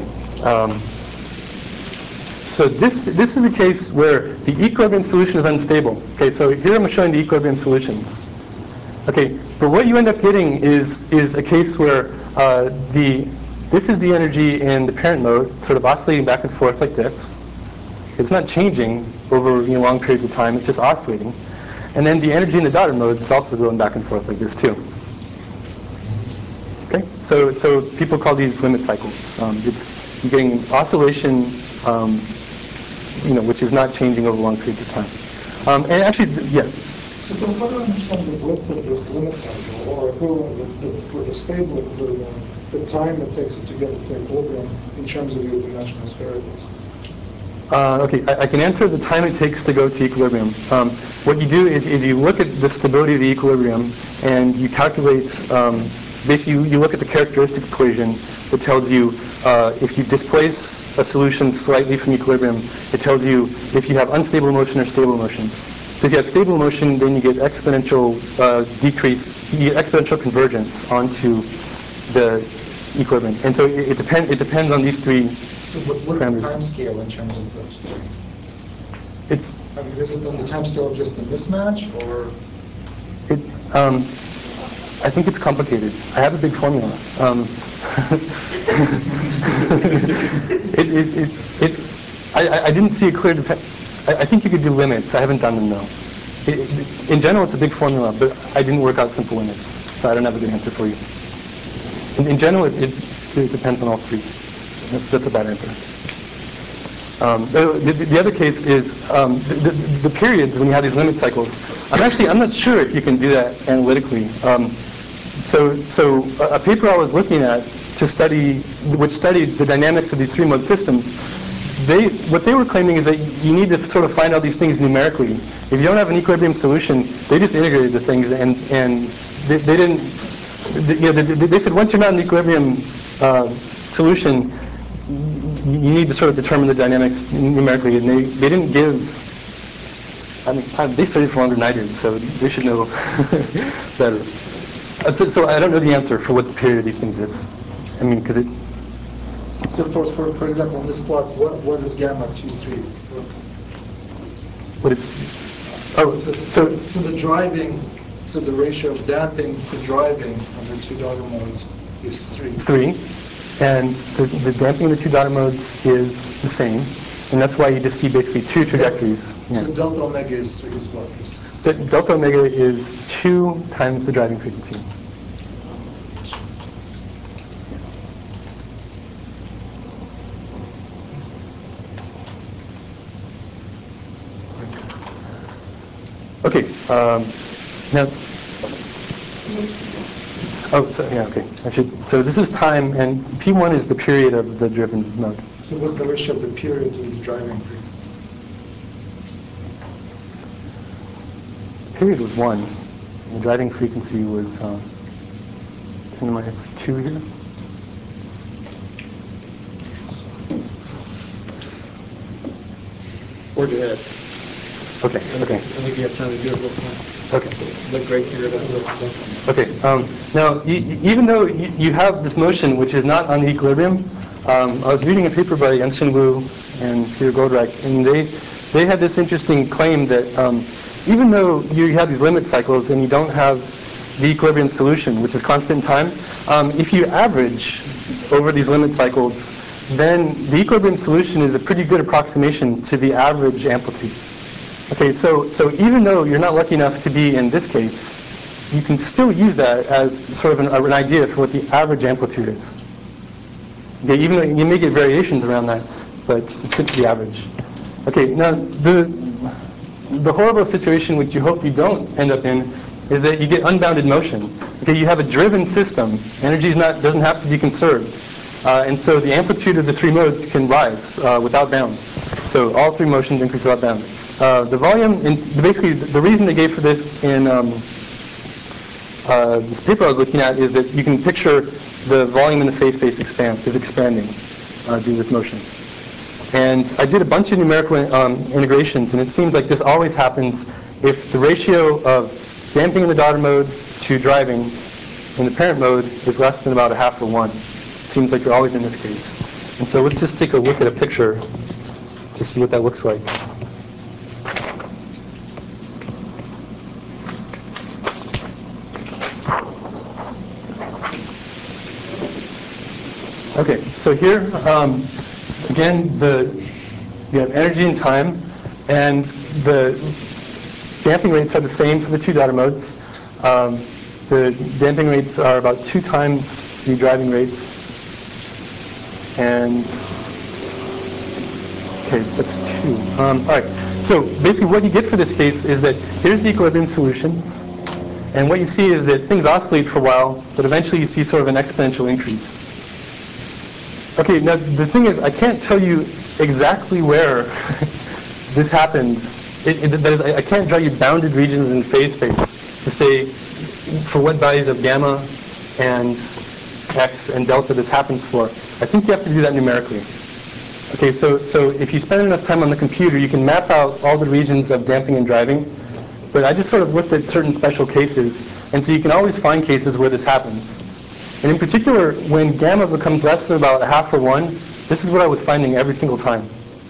So this is a case where the equilibrium solution is unstable. Okay, so here I'm showing the equilibrium solutions. Okay, but what you end up getting is a case where this is the energy in the parent mode, sort of oscillating back and forth like this. It's not changing over long periods of time. It's just oscillating. And then the energy in the daughter modes is also going back and forth like this too. Okay, so people call these limit cycles. You're getting oscillation, which is not changing over long periods of time. And actually, yeah. So then how do I understand the width of this limit cycle, or equivalent for the stable equilibrium, the time it takes it to get to equilibrium in terms of your dimensionless variables? Okay, I can answer the time it takes to go to equilibrium. What you do is you look at the stability of the equilibrium and you calculate, basically you look at the characteristic equation that tells you if you displace a solution slightly from equilibrium, it tells you if you have unstable motion or stable motion. So if you have stable motion, then you get exponential decrease, you get exponential convergence onto the equilibrium. And so it depends on these three. So what's the time scale in terms of those three? It's, I mean, is it on the time scale of just the mismatch, or? I think it's complicated. I have a big formula. I didn't see a clear. I think you could do limits. I haven't done them though. In general, it's a big formula, but I didn't work out simple limits, so I don't have a good answer for you. In general, it depends on all three. That's a bad answer. The other case is the periods when you have these limit cycles. I'm not sure if you can do that analytically. So a paper I was looking at which studied the dynamics of these three-mode systems, what they were claiming is that you need to sort of find out these things numerically. If you don't have an equilibrium solution, they just integrated the things and they didn't. They said once you're not in the equilibrium solution, you need to sort of determine the dynamics numerically, and they didn't give. I mean, they studied for longer than I did, so they should know better. So I don't know the answer for what the period of these things is. I mean, because it. So for example, in this plot, what is gamma 2,3? What is? Oh, so the driving, so the ratio of damping to driving of the two daughter modes is 3. It's 3, and the damping of the two daughter modes is the same, and that's why you just see basically two trajectories. Yeah. So delta omega is what? Delta omega is 2 times the driving frequency. Okay. Now. Oh, so, yeah. Okay. So this is time, and P1 is the period of the driven mode. So what's the ratio of the period to the driving frequency? The period was 1. And the driving frequency was 10 minus 2 here. Or do it. Okay. Okay. I think you have time to do it real time. Okay. Let Greg figure it out real quick. Okay. Now, even though you have this motion which is not on the equilibrium, I was reading a paper by Jensen Wu and Peter Goldreich, and they had this interesting claim that even though you have these limit cycles and you don't have the equilibrium solution, which is constant in time, if you average over these limit cycles, then the equilibrium solution is a pretty good approximation to the average amplitude. Okay, so even though you're not lucky enough to be in this case, you can still use that as sort of an idea for what the average amplitude is. Okay, even though you may get variations around that, but it's good to be average. Okay, now the horrible situation which you hope you don't end up in is that you get unbounded motion. Okay, you have a driven system. Energy doesn't have to be conserved. And so the amplitude of the three modes can rise without bound. So all three motions increase without bound. The volume, basically the reason they gave for this in this paper I was looking at is that you can picture the volume in the phase space is expanding due to this motion. And I did a bunch of numerical integrations, and it seems like this always happens if the ratio of damping in the daughter mode to driving in the parent mode is less than about 1/2 or 1. It seems like you're always in this case. And so let's just take a look at a picture to see what that looks like. Okay, so here, again, you have energy and time, and the damping rates are the same for the two daughter modes. The damping rates are about 2 times the driving rates. And, okay, that's 2. All right, so basically what you get for this case is that here's the equilibrium solutions. And what you see is that things oscillate for a while, but eventually you see sort of an exponential increase. Okay, now the thing is, I can't tell you exactly where this happens, that is, I can't draw you bounded regions in phase space to say for what values of gamma and x and delta this happens for. I think you have to do that numerically. Okay, so if you spend enough time on the computer, you can map out all the regions of damping and driving. But I just sort of looked at certain special cases, and so you can always find cases where this happens. And in particular, when gamma becomes less than about 1/2 or 1, this is what I was finding every single time.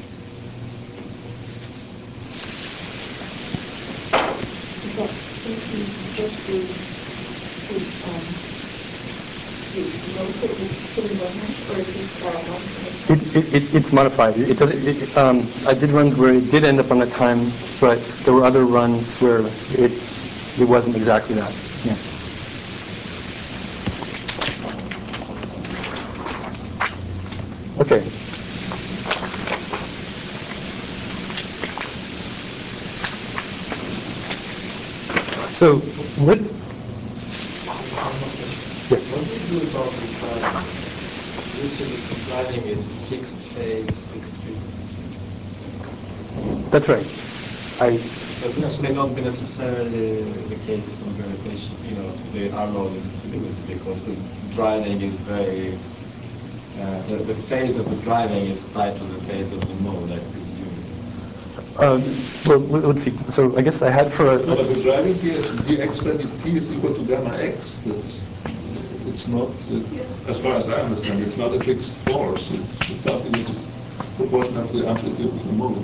It's modified. It does, I did runs where it did end up on that time, but there were other runs where it wasn't exactly that. Yeah. Okay. So let's. Yes. What do you do about the driving? Usually the driving is fixed phase, fixed frequency. That's right. So this may not be necessarily the case for gravitation, the Arnold instability, because the driving is very, the phase of the driving is tied to the phase of the mode, I presume. Well, let's see. So I guess I had for a. No, but the driving here is dx when t is equal to gamma x. It's not, as far as I understand, it's not a fixed force. It's something which is proportional to the amplitude of the mode.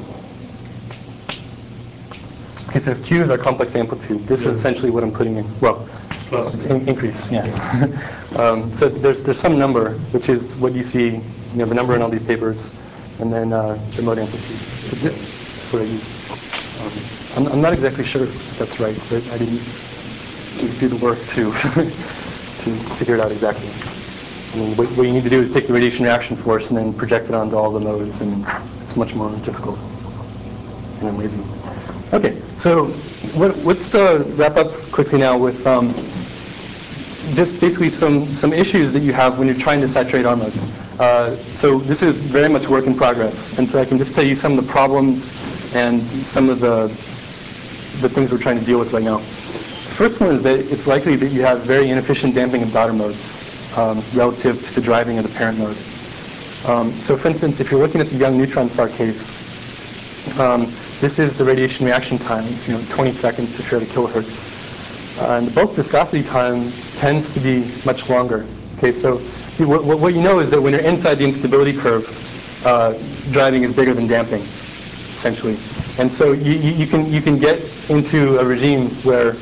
Okay, so if Q is our complex amplitude, this is essentially what I'm putting in. Well, increase, yeah. So there's some number, which is what you see, the number in all these papers, and then the mode amplitude. That's what I use. I'm not exactly sure if that's right, but I didn't do the work to to figure it out exactly. I mean, what you need to do is take the radiation reaction force and then project it onto all the modes, and it's much more difficult. And I'm lazy. Okay, so let's wrap up quickly now with just basically some issues that you have when you're trying to saturate R modes. So this is very much work in progress, and so I can just tell you some of the problems and some of the things we're trying to deal with right now. The first one is that it's likely that you have very inefficient damping of daughter modes relative to the driving of the parent mode. So for instance, if you're looking at the young neutron star case, this is the radiation reaction time, 20 seconds if you're at a kilohertz. And the bulk viscosity time tends to be much longer. Okay, so what you know is that when you're inside the instability curve, driving is bigger than damping, essentially. And so you can get into a regime where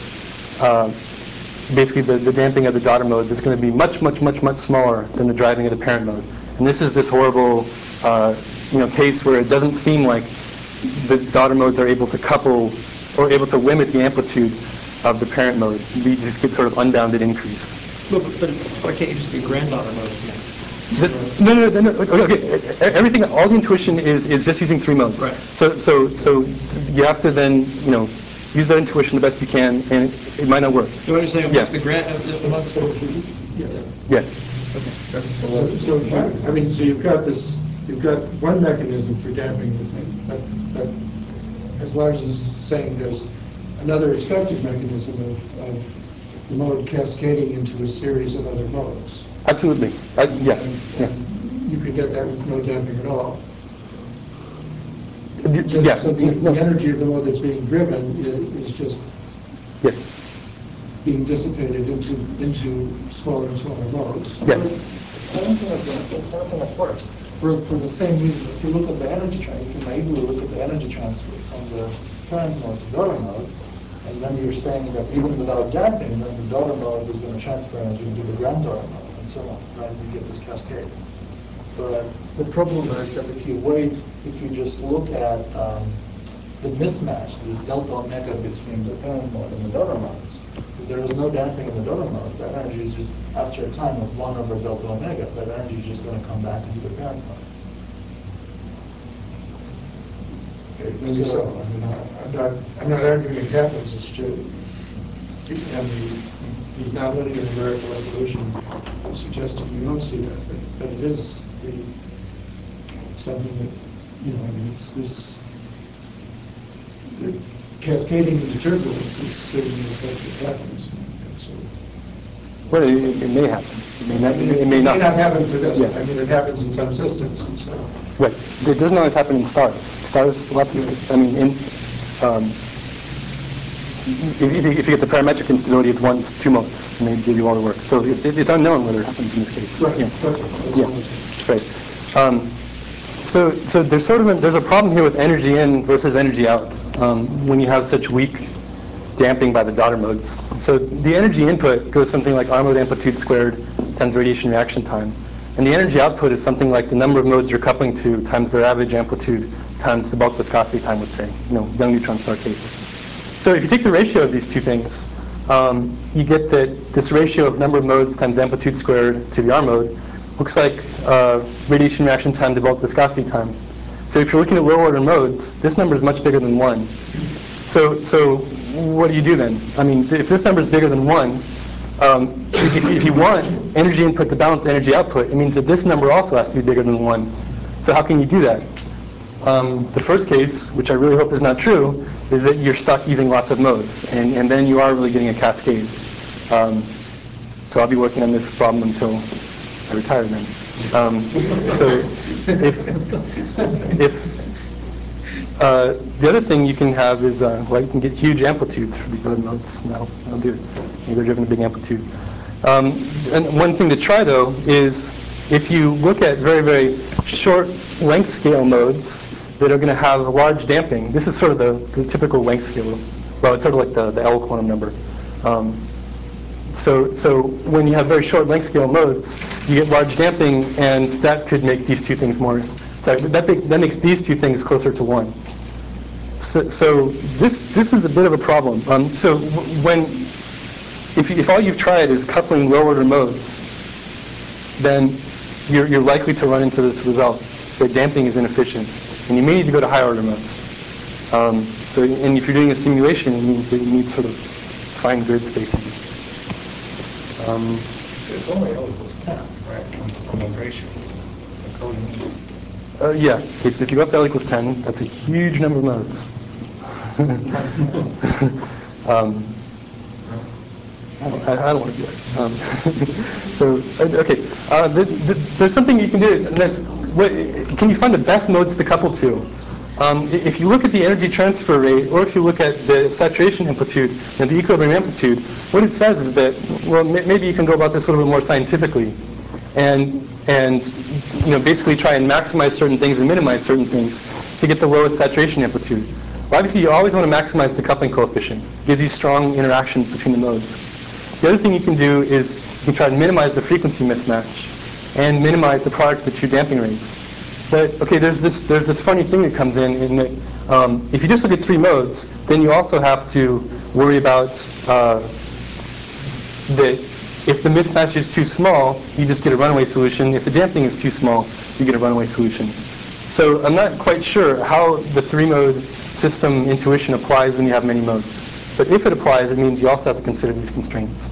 basically the damping of the daughter modes is going to be much, much, much, much smaller than the driving of the parent mode. And this is this horrible case where it doesn't seem like the daughter modes are able to couple or able to limit the amplitude of the parent mode. You just get sort of unbounded increase. But why can't you just do granddaughter modes then? No. Okay. Everything, all the intuition is just using 3 modes. Right. So you have to then use that intuition the best you can, and it might not work. You want to say amongst Yeah. amongst the Yeah. Okay. That's So you've got one mechanism for damping the thing, but as Lars is saying, there's another expected mechanism of the mode cascading into a series of other modes. Absolutely. Yeah. You could get that with no damping at all. Yeah. So the energy of the mode that's being driven is just Yes. being dissipated into smaller and smaller modes. Yes. I don't think that works. For the same reason, if you look at the energy transfer, you can naively look at the energy transfer from the parent mode to daughter mode, and then you're saying that even without damping, then the daughter mode is going to transfer energy into the granddaughter mode, and so on, right? You get this cascade. But the problem is that if you just look at the mismatch, this delta omega between the parent mode and the daughter modes, if there is no damping in the daughter mode, that energy is just, after a time of 1 over delta omega, that energy is just going to come back into the parent mode. Maybe so. I'm not arguing it happens. It's just, and the nonlinear numerical evolution suggesting you don't see that, but it is something that, I mean, it's this cascading into turbulence is certainly a thing that happens. So, Well, it may happen. It may not. It may It not. may not happen, but Yeah. I mean, it happens in some systems, and so. Right. It doesn't always happen in stars. Stars, lots of. I mean, if you get the parametric instability, it's 1 to 2 modes, and they give you all the work. So it's unknown whether it happens in this case. Right. Yeah. Right. So there's sort of there's a problem here with energy in versus energy out when you have such weak damping by the daughter modes. So the energy input goes something like R mode amplitude squared times radiation reaction time. And the energy output is something like the number of modes you're coupling to times their average amplitude times the bulk viscosity time, let's say, young neutron star case. So if you take the ratio of these two things, you get that this ratio of number of modes times amplitude squared to the R mode looks like radiation reaction time to bulk viscosity time. So if you're looking at low order modes, this number is much bigger than 1. So what do you do then? I mean, if this number is bigger than 1, if you want energy input to balance energy output, it means that this number also has to be bigger than 1. So how can you do that? The first case, which I really hope is not true, is that you're stuck using lots of modes, and then you are really getting a cascade. So I'll be working on this problem until I retire then. So the other thing you can have is, well, you can get huge amplitudes for these other modes. I'll do it. They're driven a big amplitude. And one thing to try, though, is if you look at very, very short length scale modes that are going to have large damping. This is sort of the typical length scale. Well, it's sort of like the L quantum number. So when you have very short length scale modes, you get large damping, and that could make these two things more. Sorry, that makes these two things closer to 1. So this is a bit of a problem. So if all you've tried is coupling low order modes, then you're likely to run into this result that damping is inefficient, and you may need to go to higher order modes. And if you're doing a simulation, it means that you need sort of fine grid spacing. So it's only L equals 10, right, on the ratio. That's all you need. Yeah. Okay, so if you go up to L equals 10, that's a huge number of modes. I don't want to do it. Okay. There's something you can do, and that's can you find the best modes to couple to? If you look at the energy transfer rate, or if you look at the saturation amplitude and the equilibrium amplitude, what it says is that, well, maybe you can go about this a little bit more scientifically, and basically try and maximize certain things and minimize certain things to get the lowest saturation amplitude. Well, obviously, you always want to maximize the coupling coefficient. It gives you strong interactions between the modes. The other thing you can do is you can try to minimize the frequency mismatch and minimize the product of the two damping rates. But okay, there's this funny thing that comes in that if you just look at 3 modes, then you also have to worry about that if the mismatch is too small, you just get a runaway solution. If the damping is too small, you get a runaway solution. So I'm not quite sure how the 3-mode system intuition applies when you have many modes. But if it applies, it means you also have to consider these constraints.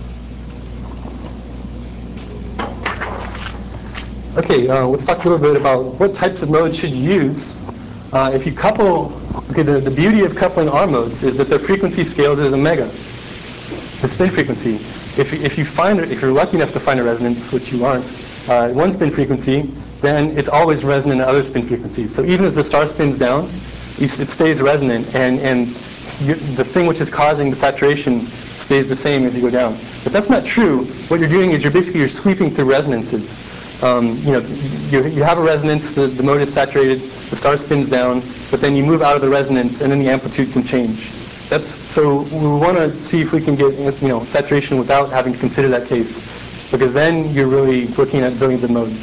Okay, let's talk a little bit about what types of modes should you use. If you couple, okay, the beauty of coupling R modes is that the frequency scales as omega, the spin frequency. If you're lucky enough to find a resonance, which you aren't, one spin frequency, then it's always resonant at other spin frequencies. So even as the star spins down, it stays resonant, and the thing which is causing the saturation stays the same as you go down. But that's not true. What you're doing is you're sweeping through resonances. You have a resonance, the mode is saturated, the star spins down, but then you move out of the resonance, and then the amplitude can change. So we want to see if we can get saturation without having to consider that case, because then you're really looking at zillions of modes.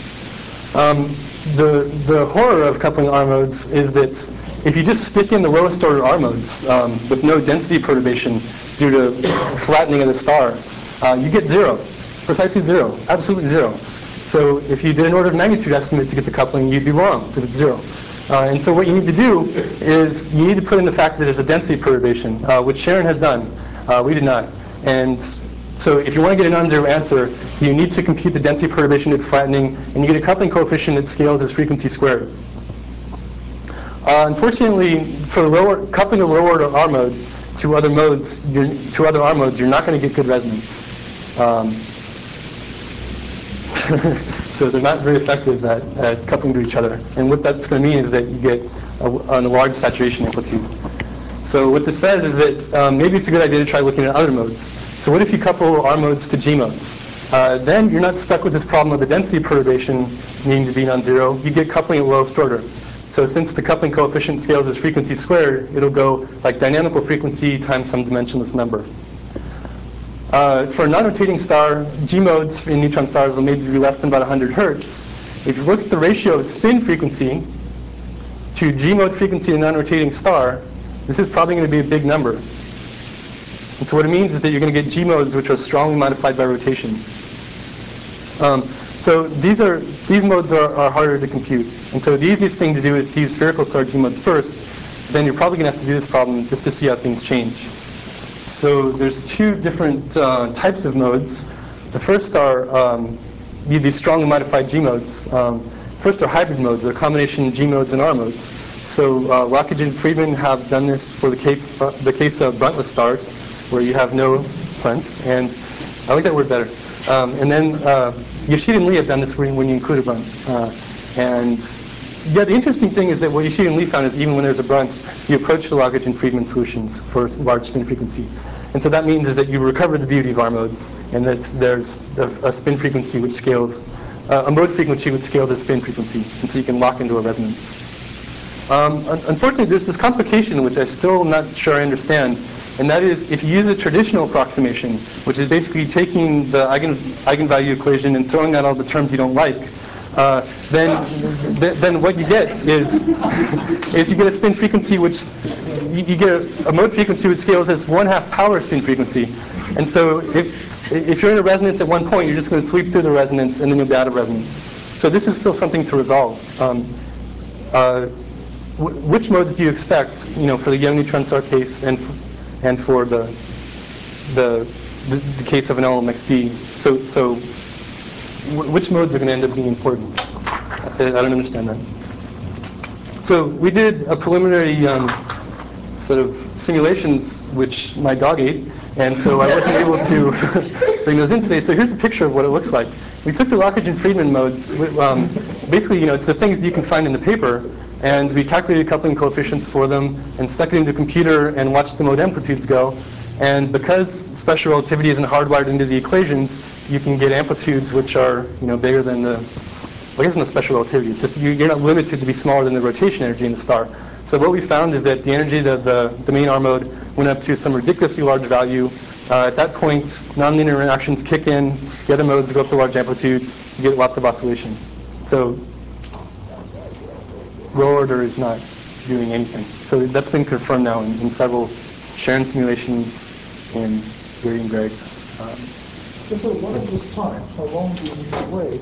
The horror of coupling R modes is that if you just stick in the lowest order R modes with no density perturbation due to flattening of the star, you get 0, precisely 0, absolutely 0. So if you did an order of magnitude estimate to get the coupling, you'd be wrong because it's 0. And so what you need to do is you need to put in the fact that there's a density perturbation, which Sharon has done. We did not. And So if you want to get a non-zero answer, you need to compute the density perturbation at flattening, and you get a coupling coefficient that scales as frequency squared. Unfortunately, for coupling a low order R mode to other modes, R modes, you're not going to get good resonance. So they're not very effective at coupling to each other. And what that's going to mean is that you get a large saturation amplitude. So what this says is that maybe it's a good idea to try looking at other modes. So what if you couple R modes to G modes? Then you're not stuck with this problem of the density perturbation needing to be non-zero. You get coupling at lowest order. So since the coupling coefficient scales as frequency squared, it'll go like dynamical frequency times some dimensionless number. For a non-rotating star, G modes in neutron stars will maybe be less than about 100 hertz. If you look at the ratio of spin frequency to G mode frequency in a non-rotating star, this is probably going to be a big number. And so what it means is that you're going to get G modes which are strongly modified by rotation. So these modes are harder to compute. And so the easiest thing to do is to use spherical star G modes first. Then you're probably going to have to do this problem just to see how things change. So there's two different types of modes. The first are these strongly modified G modes. First are hybrid modes. They're a combination of G modes and R modes. So Lockridge and Friedman have done this for the case of bruntless stars, where you have no fronts. And I like that word better. And then Yoshida and Lee have done this when you include a brunt. And yeah, the interesting thing is that what Yoshida and Lee found is even when there's a brunt, you approach the Lockridge and Friedman solutions for large spin frequency. And so that means is that you recover the beauty of R modes, and that there's a spin frequency which scales, a mode frequency which scales as spin frequency, and so you can lock into a resonance. Unfortunately, there's this complication which I'm still not sure I understand, and that is if you use a traditional approximation, which is basically taking the eigenvalue equation and throwing out all the terms you don't like, then what you get is you get a spin frequency which you get a mode frequency which scales as 1/2 power spin frequency. And so if you're in a resonance at one point, you're just going to sweep through the resonance and then you'll be out of resonance. So this is still something to resolve. Which modes do you expect, for the young neutron star case and for the case of an LMXD? So which modes are going to end up being important? I don't understand that. So we did a preliminary sort of simulations which my dog ate, and so I wasn't able to bring those in today. So here's a picture of what it looks like. We took the Lockridge and Friedman modes. Basically, it's the things that you can find in the paper, and we calculated coupling coefficients for them and stuck it into the computer and watched the mode amplitudes go. And because special relativity isn't hardwired into the equations, you can get amplitudes which are bigger than the, well, it isn't a special relativity. It's just you're not limited to be smaller than the rotation energy in the star. So what we found is that the energy of the main R mode went up to some ridiculously large value. At that point, nonlinear interactions kick in. The other modes go up to large amplitudes. You get lots of oscillation. So low order is not doing anything. So that's been confirmed now in several Sharon simulations and Gary and Greg's. So what is this time? How long do you need to wait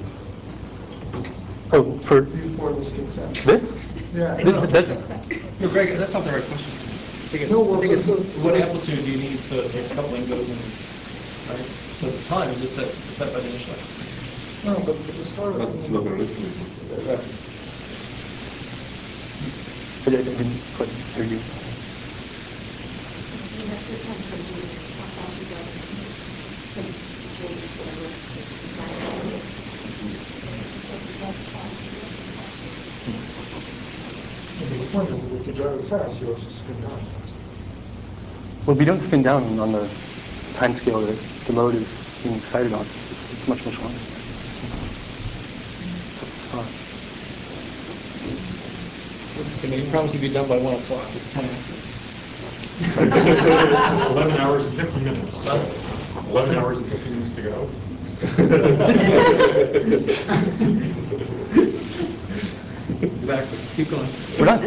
before this kicks in? This? Yeah. No, Greg, that's not the right question. I think it's what amplitude do you need so the coupling goes in, right? So the time is just set by the initial. No, but the start. That's logarithmic. I didn't quite hear you. The point is that if you drive it fast, you also spin down fast. Well, we don't spin down on the time scale that the mode is being excited on. It's much, much longer. Can you promise you'll be done by 1 o'clock? It's 10 after. 11 hours and 50 minutes. 11 hours and 50 minutes to go. Exactly. Keep going. We're done.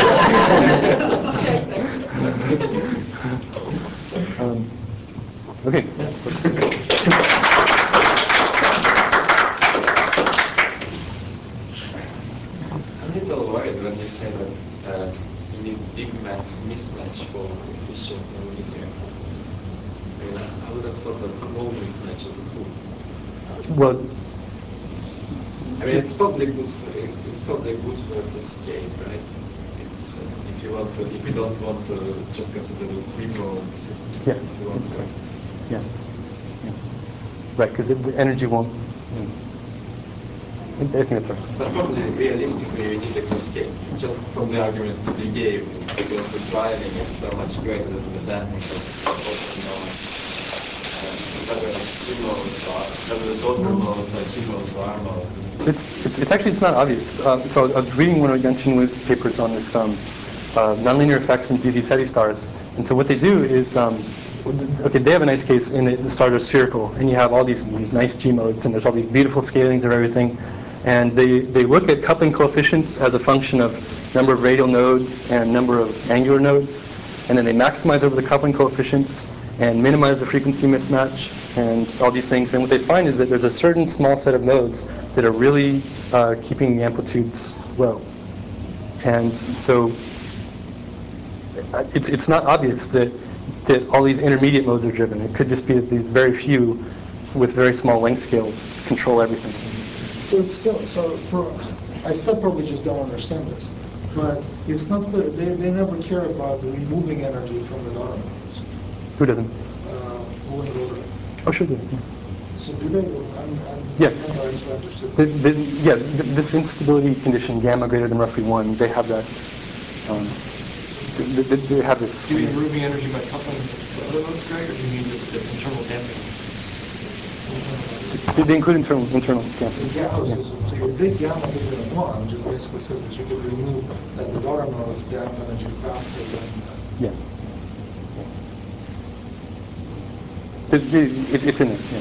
Okay. I'm a little worried when you say that you need big mass mismatch for efficient nonlinear. I would have thought that small mismatch is good. Well, I mean, it's probably good for the scale, right? It's if you don't want to just consider the 3-mode system. yeah, If you want to, yeah, yeah. Right, because the energy won't. I think that's right. but probably realistically you need a cascade. Just from the argument that you gave, is because the driving is so much greater than the damping of whether it's G-modes or whether the daughter modes are G-modes or R-modes. It's actually it's not obvious. So I was reading one of Yunshin papers on this nonlinear effects in ZZ SETI stars, and so what they do is okay, they have a nice case in the stars are spherical, and you have all these nice G modes, and there's all these beautiful scalings of everything, and they look at coupling coefficients as a function of number of radial nodes and number of angular nodes, and then they maximize over the coupling coefficients and minimize the frequency mismatch and all these things. And what they find is that there's a certain small set of nodes that are really keeping the amplitudes low. And so it's not obvious that all these intermediate modes are driven. It could just be that these very few with very small length scales control everything. So it's still, I still probably just don't understand this, but it's not clear, they never care about removing energy from the daughter modes. Who doesn't? Who in the order? Oh, sure, they do. So do they? Yeah. Never actually understood. This instability condition, gamma greater than roughly 1, they have that. They have this. Do you mean removing energy by coupling the other modes, Greg, or do you mean just the internal damping? They include internal damping. Yeah, so your big gamma bigger than 1 just basically says that you could remove that the daughter modes damp energy faster than. Yeah. It's in there, yeah.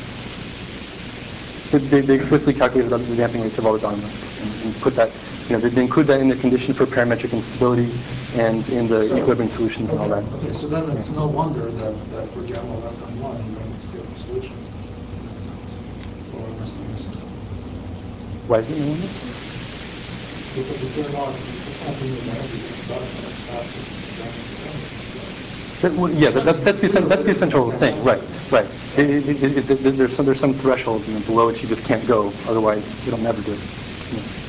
They explicitly calculated the damping rates of all the daughter modes and put that, they include that in the condition for parametric instability and in the equilibrium solutions and all that. Okay, so then it's no wonder that for gamma less than 1, you don't still have a solution in that sense. Or am I still missing something? Why is it no wonder? Because if they're not, you can't remove energy from the daughter modes faster than That's the essential thing, right? There's some threshold below which you just can't go, otherwise it'll never do it. Yeah.